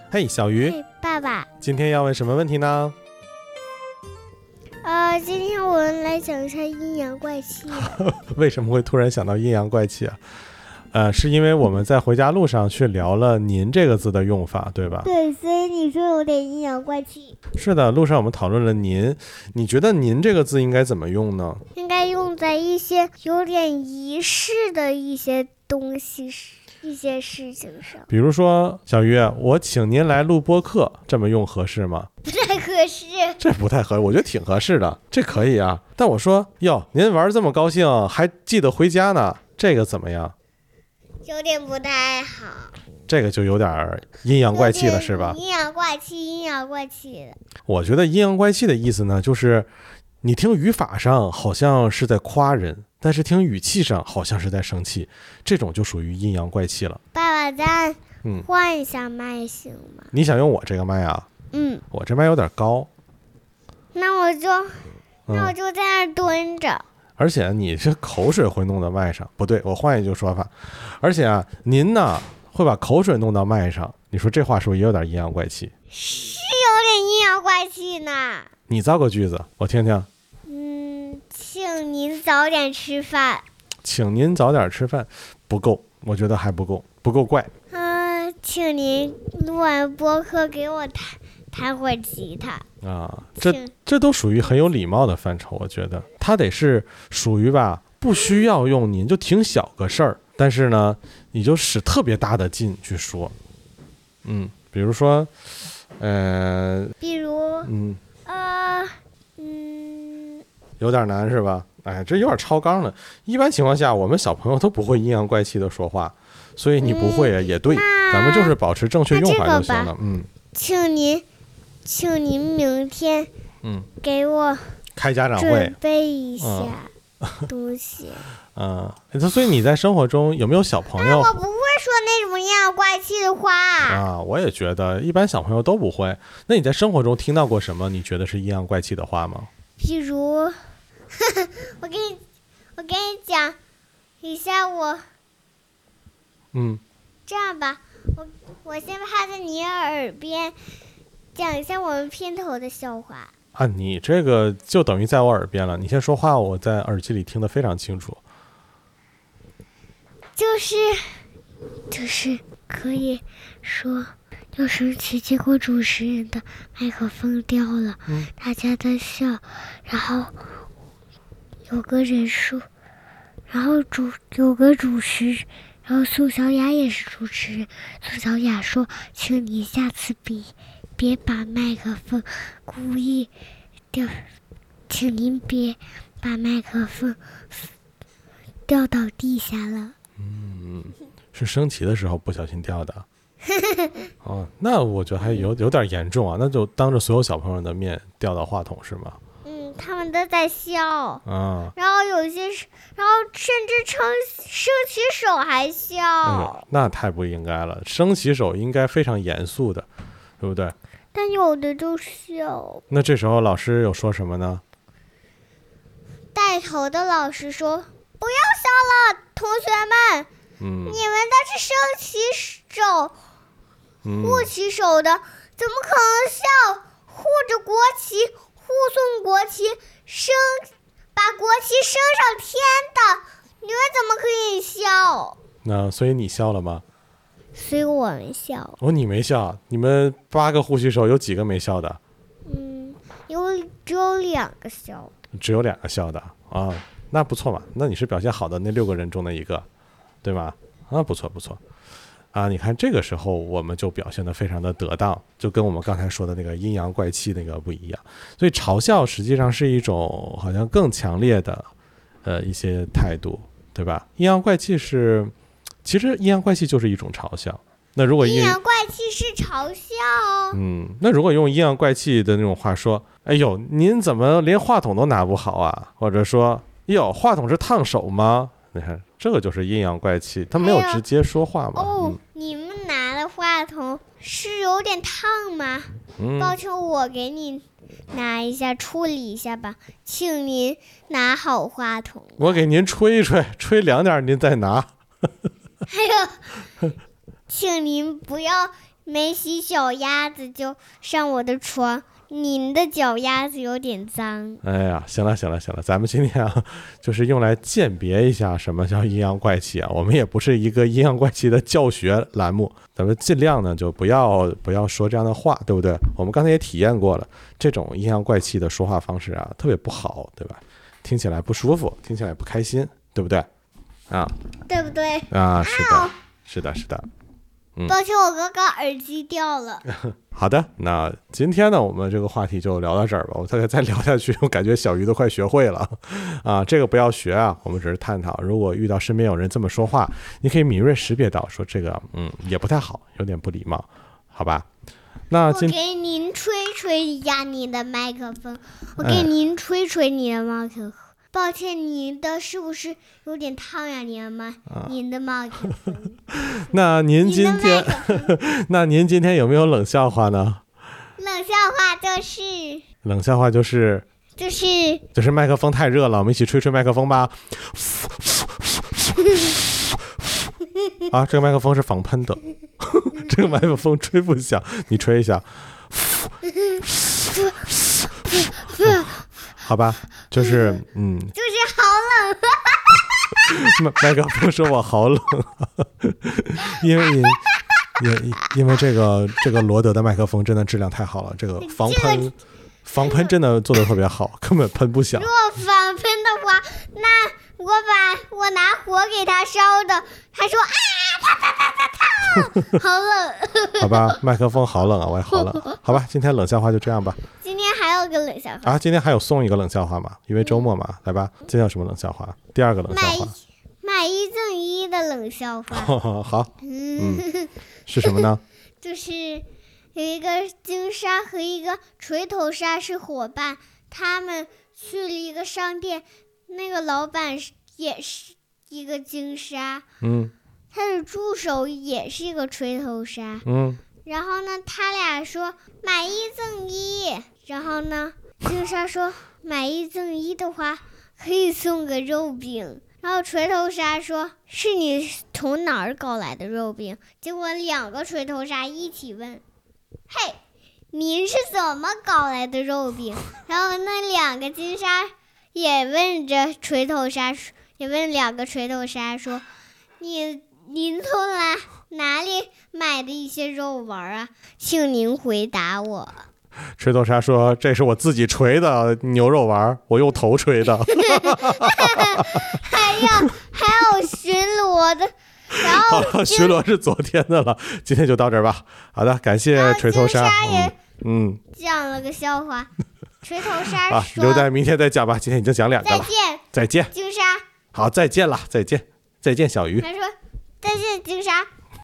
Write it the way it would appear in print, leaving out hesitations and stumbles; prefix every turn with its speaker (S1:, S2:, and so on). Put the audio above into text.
S1: 嘿，小鱼，
S2: 嘿，爸爸，
S1: 今天要问什么问题呢？
S2: 今天我们来讲一下阴阳怪气。
S1: 为什么会突然想到阴阳怪气啊？是因为我们在回家路上去聊了您这个字的用法，对吧？
S2: 对，所以你说有点阴阳怪气。
S1: 是的，路上我们讨论了您，你觉得您这个字应该怎么用呢？
S2: 应该用在一些有点仪式的一些东西、一些事情上。
S1: 比如说，小鱼，我请您来录播客，这么用合适吗？
S2: 不太合适。
S1: 这不太合适，我觉得挺合适的，这可以啊。但我说，哟，您玩这么高兴，还记得回家呢，这个怎么样？
S2: 有点不太好。
S1: 这个就有点阴阳怪气了，是吧？
S2: 阴阳怪气，阴阳怪气的。
S1: 我觉得阴阳怪气的意思呢，就是你听语法上好像是在夸人，但是听语气上好像是在生气，这种就属于阴阳怪气了。
S2: 爸爸，咱换一下麦行吗？
S1: 你想用我这个麦啊？我这麦有点高。
S2: 那我就在那儿蹲着。
S1: 而且你这口水会弄到麦上，不对，我换一句说法。而且啊，您呢会把口水弄到麦上，你说这话是不是也有点阴阳怪气？
S2: 是有点阴阳怪气呢。
S1: 你造个句子，我听听。
S2: 请您早点吃饭。
S1: 请您早点吃饭，不够，我觉得还不够怪。
S2: 请您录完播客给我弹会儿吉他
S1: 啊，这都属于很有礼貌的范畴，我觉得它得是属于吧，不需要用您，就挺小个事儿，但是呢，你就使特别大的劲去说，比如说，有点难是吧？哎，这有点超纲了。一般情况下，我们小朋友都不会阴阳怪气的说话，所以你不会也对，咱们就是保持正确用法就行了。
S2: 请您明天给我
S1: 开家长会，
S2: 准备一下东西。
S1: 所以你在生活中有没有小朋友？
S2: 我不会说那种阴阳怪气的话
S1: 啊。我也觉得一般小朋友都不会。那你在生活中听到过什么你觉得是阴阳怪气的话吗？
S2: 比如我给你讲一下我这样吧，我先趴在你耳边讲一下我们片头的笑话
S1: 啊。你这个就等于在我耳边了，你先说话，我在耳机里听得非常清楚。
S2: 就是可以说有神奇，结果主持人的麦克风掉了，大家在笑，然后有个人说，然后有个主持，然后宋小雅也是主持人，宋小雅说，请你下次别把麦克风故意掉，请您别把麦克风掉到地下了。
S1: 是升旗的时候不小心掉的。那我觉得还有点严重啊，那就当着所有小朋友的面掉到话筒是吗？
S2: 他们都在笑然后甚至升起手还笑。
S1: 那太不应该了，升起手应该非常严肃的，对不对？
S2: 但有的就笑。那
S1: 这时候老师有说什么呢？
S2: 带头的老师说，不要笑了，同学们，你们那是升起手护起手的，怎么可能笑？护着国旗，护送国旗，把国旗升上天的，你们怎么可以笑？
S1: 那所以你笑了吗？
S2: 所以我没笑。
S1: 你没笑？你们8个护旗手有几个没笑的？
S2: 只有2个笑的。
S1: 只有2个笑的啊，那不错嘛。那你是表现好的那6个人中的一个，对吗？不错啊。你看这个时候我们就表现得非常的得当，就跟我们刚才说的那个阴阳怪气那个不一样。所以嘲笑实际上是一种好像更强烈的一些态度，对吧？阴阳怪气其实阴阳怪气就是一种嘲笑。那如果
S2: 阴阳怪气是嘲笑
S1: 那如果用阴阳怪气的那种话说，哎呦，您怎么连话筒都拿不好啊？或者说，哟，话筒是烫手吗？你看这个就是阴阳怪气，他没有直接说话嘛。
S2: 你们拿的话筒是有点烫吗？抱歉，我给你拿一下，处理一下吧，请您拿好话筒。
S1: 我给您吹一吹，吹凉点您再拿。
S2: 请您不要没洗小鸭子就上我的床，您的脚丫子有点脏。
S1: 哎呀，行了，咱们今天啊，就是用来鉴别一下什么叫阴阳怪气啊。我们也不是一个阴阳怪气的教学栏目，咱们尽量呢就不要说这样的话，对不对？我们刚才也体验过了，这种阴阳怪气的说话方式啊，特别不好，对吧？听起来不舒服，听起来不开心，对不对？啊，
S2: 对不对？
S1: 啊，是的。
S2: 抱歉，我刚刚耳机掉了。
S1: 好的，那今天呢，我们这个话题就聊到这儿吧。我再聊下去，我感觉小鱼都快学会了啊。这个不要学啊，我们只是探讨。如果遇到身边有人这么说话，你可以敏锐识别到，说这个也不太好，有点不礼貌，好吧？那
S2: 我给您吹一下你的麦克风，我给您吹你的麦克风。抱歉，您的是不是有点烫呀？您的麦克风。
S1: 那您今天有没有冷笑话呢？
S2: 冷笑话
S1: 就是麦克风太热了，我们一起吹麦克风吧。啊，这个麦克风是防喷的，这个麦克风吹不响，你吹一下。好吧，就是
S2: 好冷。
S1: 麦克风说我好冷，因为这个罗德的麦克风真的质量太好了，这个防喷真的做得特别好，根本喷不响。
S2: 如果防喷的话，那我拿火给他烧的，他说好冷。
S1: 好吧，麦克风好冷啊，我也好冷。好吧，今天冷笑话就这样吧。
S2: 今天还有个冷笑话
S1: 啊，今天还有送一个冷笑话嘛，因为周末嘛，来吧，今天有什么冷笑话？第二个冷笑话，
S2: 买一赠一的冷笑话。
S1: 好，是什么呢？
S2: 就是有一个金鲨和一个锤头鲨是伙伴，他们去了一个商店，那个老板也是一个金鲨，他的助手也是一个锤头鲨，然后呢，他俩说买一赠一，然后呢，金鲨说买一赠一的话可以送个肉饼，然后锤头鲨说是你从哪儿搞来的肉饼？结果两个锤头鲨一起问，嘿，您是怎么搞来的肉饼？然后那两个金鲨也问两个锤头鲨说，您从哪里买的一些肉丸啊？请您回答我。
S1: 锤头鲨说：“这是我自己锤的牛肉丸，我用头锤的。”
S2: 还有巡逻的，然后
S1: 巡逻是昨天的了，今天就到这儿吧。好的，感谢锤头鲨。
S2: 讲了个笑话。锤头鲨说：“
S1: 留在明天再讲吧，今天已经讲2个了。”再见，
S2: 金鲨。
S1: 好，再见了，再见，小鱼。
S2: 他说：“再见，金鲨。”